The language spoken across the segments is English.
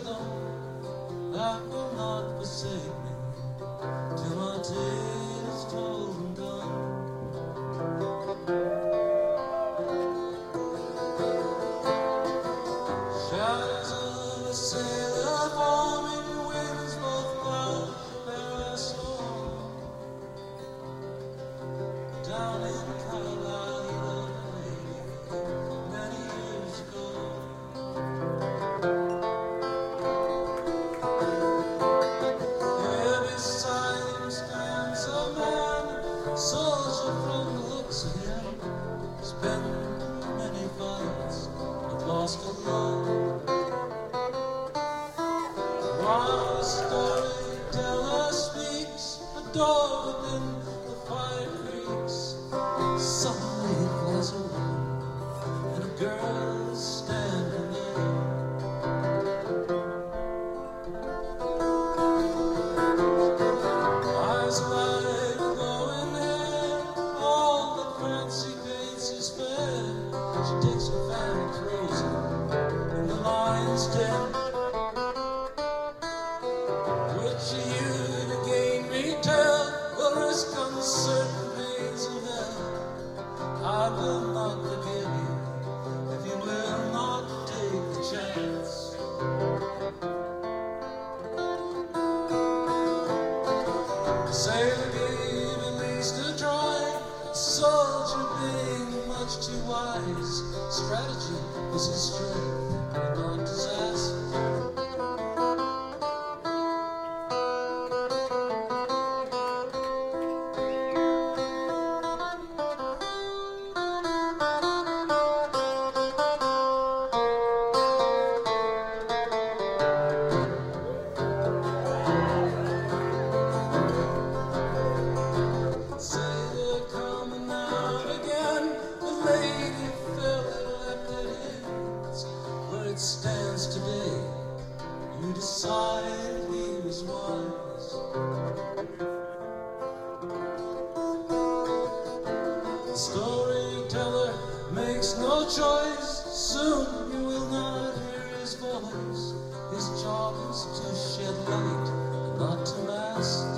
alone that will not forsake me till my tale is told and done. Shadows of a sailor forming winds both wild there I saw down in Carlisle many years ago. Here beside him stands a man, soldier from the looks of him. He's been through many fights but lost a lot. While the storyteller speaks, the door within the fire creaks. Suddenly it flies open, and a girl is standing there. Eyes like glowing hair, all that fancy paints is fair. She takes her fan and throws it, and the lion's dead. Would she you to gain me tell, will risk uncertain pains of hell? I will not forgive you if you will not take the chance. The sailor gave at least a try, the soldier being much too wise. Strategy was his strength, and not disaster. Sailor coming out again, the lady fell and left it in. Where it stands today, you decide he was wise. The storyteller makes no choice, soon you will not hear his voice. His job is to shed light and not to master.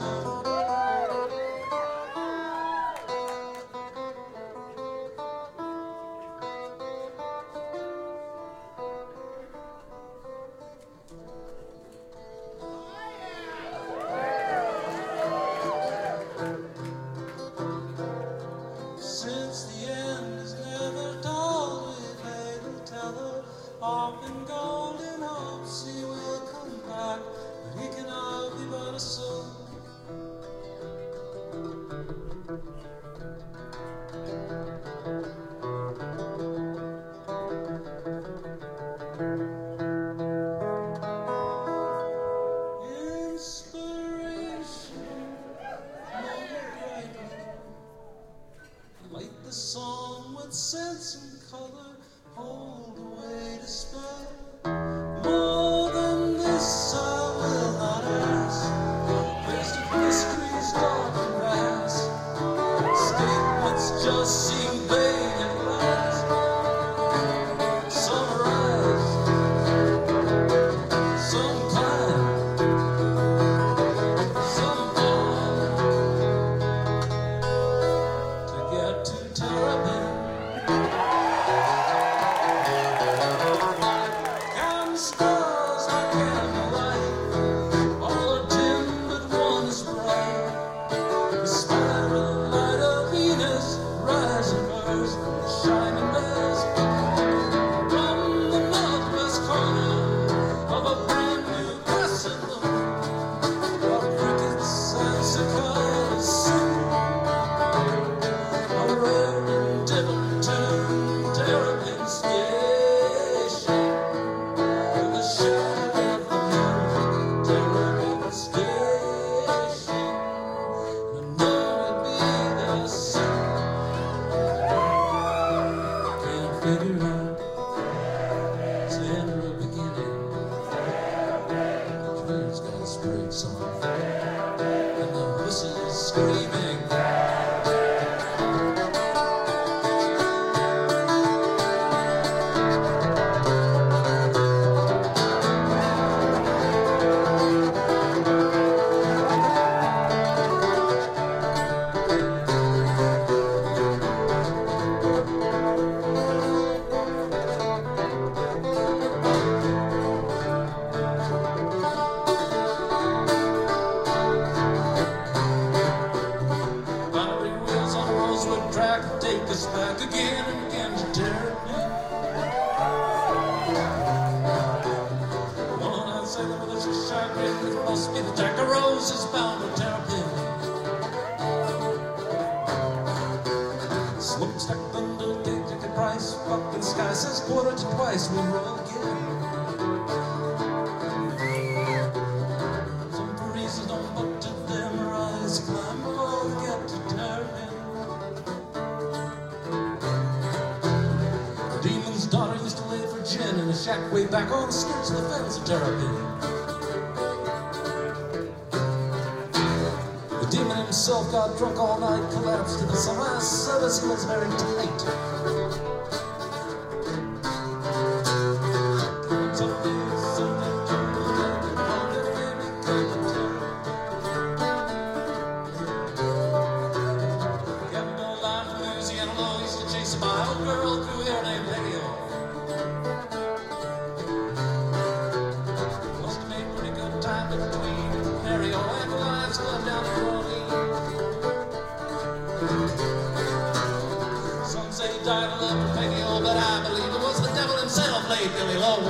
Since the end is never told, we may tell her often golden hopes he will come back, but he cannot be but a soul. Inspiration, light the song with sense and color, hold away despair. More than this I will not ask, faced with mysteries dark and vast. Statements just seem vague at last. Some rise, some climb, some fall. To get to Terrapin, count stars like candlelight, all are dim but one is bright. The spiral light of Venus rise and burst, shining bells from the northwest corner of a brand new castle, where crickets and cicadas sing a rare and different tune. Terrapin Station, in the shadow of the moon. Terrapin Station, I know it'll be there soon. Can't figure out its end or beginning. The train's got a spring song, and the whistle is screaming. him with a Cheshire grin. It must be the Jack of Roses bound to Terrapin. Smokestack bundle, big ticket price. Fucking sky says quarter to twice. We'll roll again. Some Parisians don't buck to them rise. Climb all to get to Terrapin. The demon's daughter used to lay for gin in a shack way back on the skirts of the fence of Terrapin. The demon himself got drunk all night, collapsed in the sunrise service. He was very tight. Chase a mild girl through here named Peggy O. Must have made pretty good time between Mary O and the Lions Club down the road. Some say he died of love for Peggy O, but I believe it was the devil himself laid Billy low.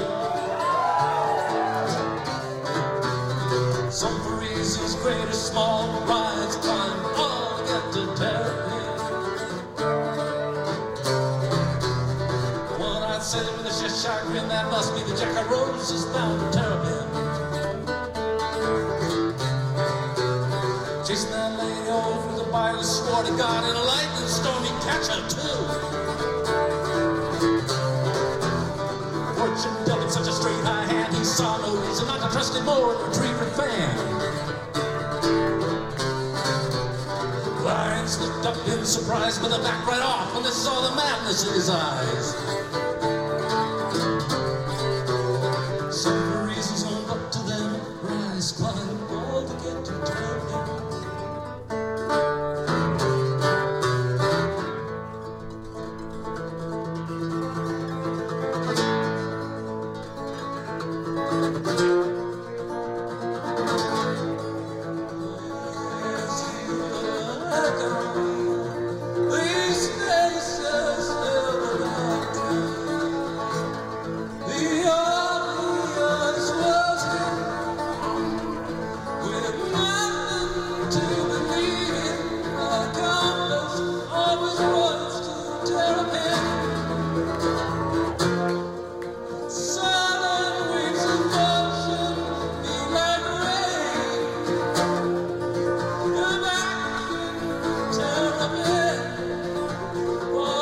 Some Parisians, great or small, rides climb all to get to Terrapin. Said it with a Cheshire grin, that must be the Jack of Roses bound to Terrapin. Chasing that lady over the Bible, swore to God in a lightning storm he'd catch her too. Fortune dealt him such a straight high hand, he saw no reason not to trust him more than a retriever fan. Lions looked up in surprise, but they backed right off when they saw the madness in his eyes. Some Parisians hold up to them, rise, climb, all to get to Terrapin. These faces never got the obvious was with nothing to believe in. A compass always runs to Terrapin. Silent waves of motion be like rain. Come back to Terrapin. Oh,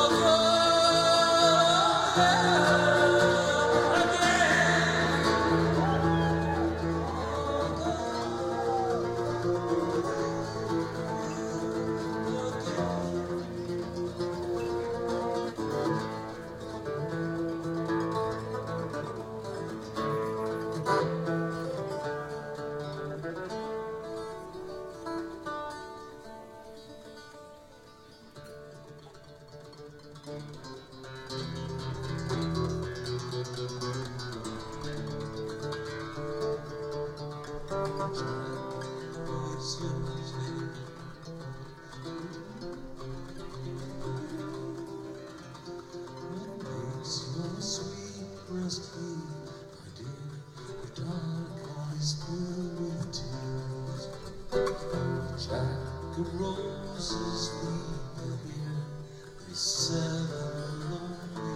Jack of Roses, weep here, they said lonely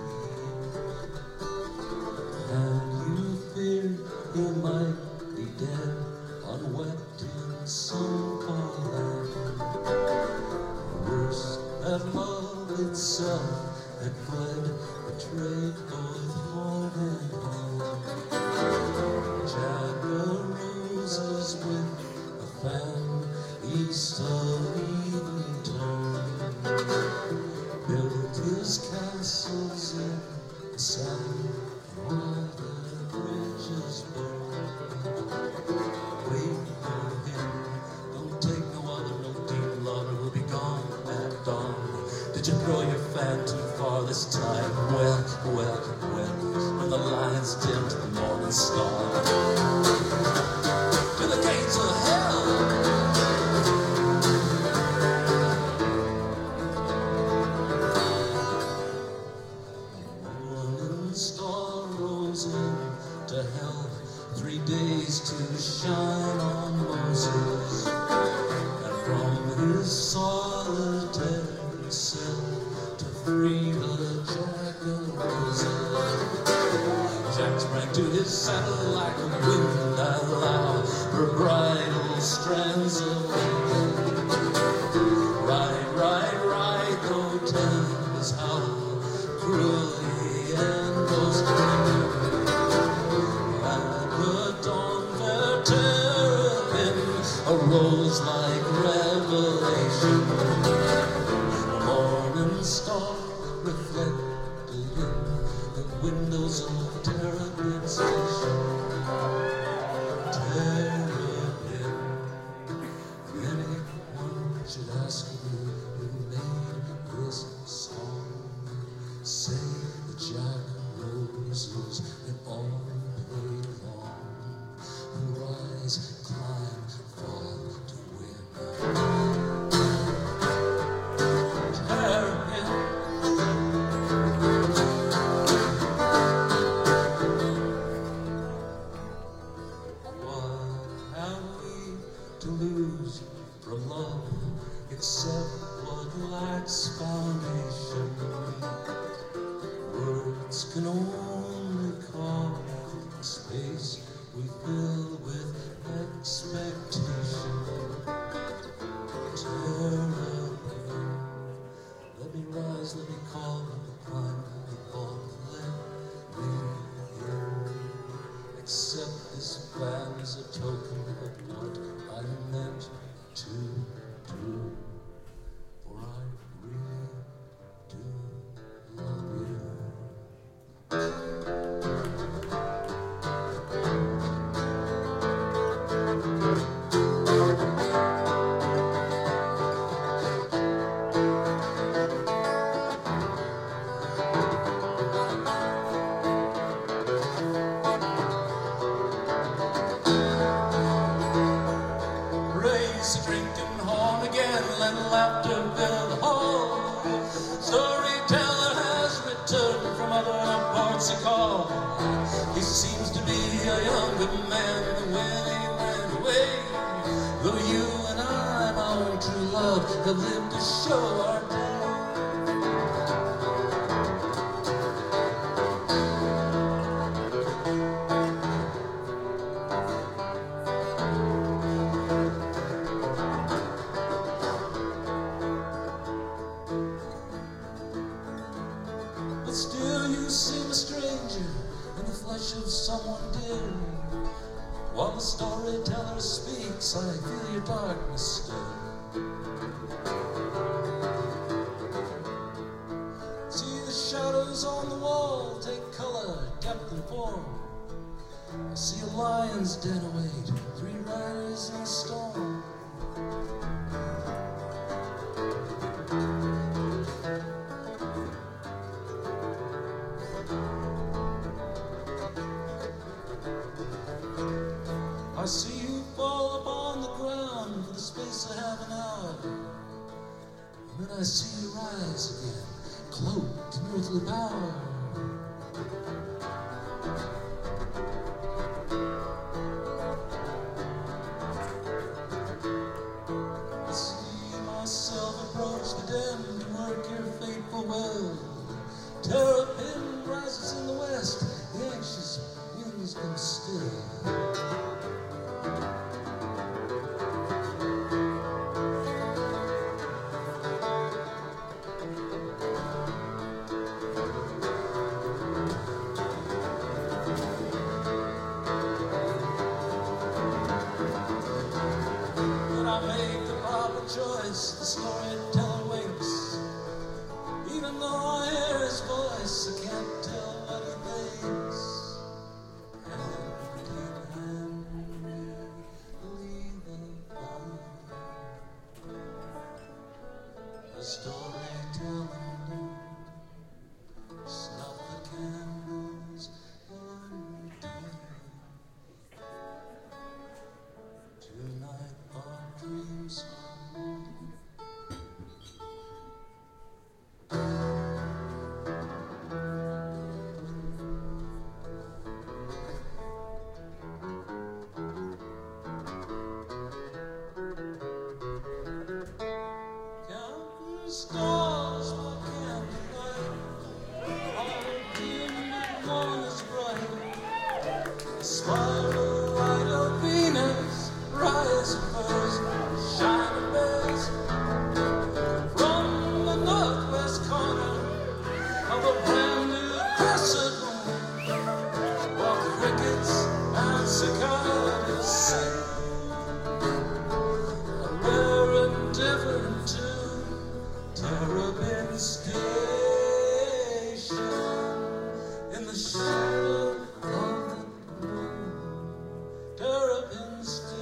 years. And you feared he might be dead, unwept in some far land. Worse, that love itself had fled, betrayed both heart and home. Jack of Roses with a fan east of Edenton built his castles in the sand while the bridges burn. Wait for him, don't take no other, no deep lover who'll be gone at dawn. Did you throw your fan too far this time? Well, when the lions dimmed the morning star. used to shine on Moses, and from his solitary cell to free the jackalope. Jack sprang to his saddle like a wind that loud, her bridle strands of wind. Ride, ride, ride, though tempest howl cruelly and most at the dawn their terrapin arose like revelation. A morning star reflected in the windows of Terrapin Station. Terrapin, anyone should ask me who made this song. Say the Jack Roses and all played long, who rise, climb, fall to win. Terrapin, what have we to lose from love except what lacks foundation? Words can only carve the space we fill with expectation. Terrapin, let me rise, let me call, let me climb, let me fall, let me in. Accept this band as a token of what I meant to do, for I really do love you. Raise the drinking horn again, let laughter fill the hall. Storyteller has returned from other parts of call. He seems to be a younger man than when he went away. Though you and I, my own true love, have lived to show our day. But still you seem a stranger in the flesh of someone dear. While the storyteller speaks, I feel your darkness stir. See the shadows on the wall take color, depth, and form. I see a lion's den await, 3 riders in a storm. I see you fall upon the ground for the space of half an hour, and then I see you rise again, cloaked in earthly power. I see myself approach the den to work your fateful will. Terrapin rises in the west, the anxious winds come still. love instead.